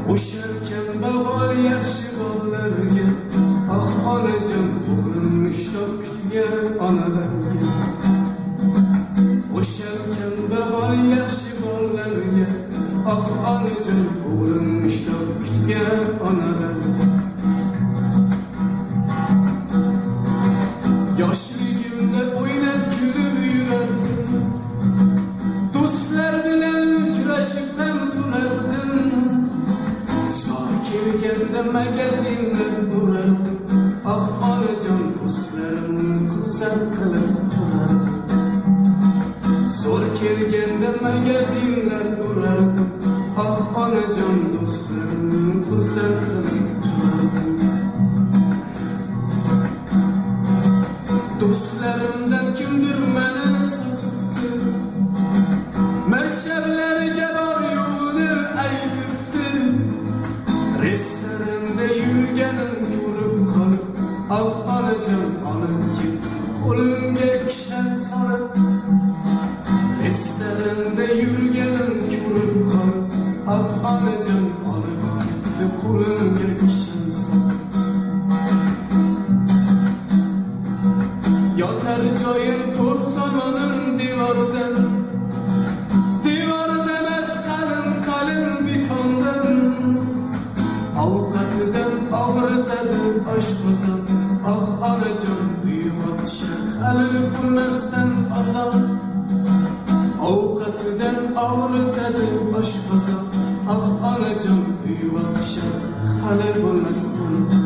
O'sharkan bahor yaxshi bollarga, ah onajon o'g'lim mushtoq kutgan onalarga. O'sharkan bahor yaxshi bollarga, ah onajon o'g'lim mushtoq kutgan onalarga. Yoshligimda o'ynab kulib yurardim, do'stlar bilan uchrashib ham turardim. So'ng kelganda magazinda urardim, ah onajon do'stlarimni xursand qilib turardim. So'ng kelganda magazinlar urardim, ah onajon do'stlarimni xursand qilib turardim. Do'stlarimdan kimdir meni sotibdi, marshavlarga bor yo'g'ini aytibdi. Restoranda yurganim ko'rib qolib, ah onajon olib ketdi qo'limga kishan solib. Restoranda yurganim ko'rib qolib, ah onajon olib ketdi qo'limga kishan solib. Yotar joyim to'rt tomonim devordan, devordan emas qalin betondan. Ovqatidan og'ritadi oshqozon, ah onajon uyg'otishar hali bilmasdan azob. Ovqatidan og'ritadi oshqozon, ah onajon uyg'otishar hali bilmasdan